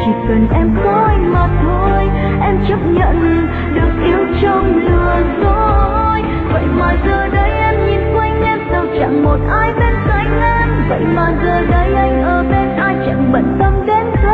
chỉ cần em có anh mà thôi. Em chấp nhận được yêu trong lừa dối. Vậy mà giờ đây em nhìn quanh em sao chẳng một ai bên cạnh em. Vậy mà giờ đây anh ở bên ai chẳng bận tâm đến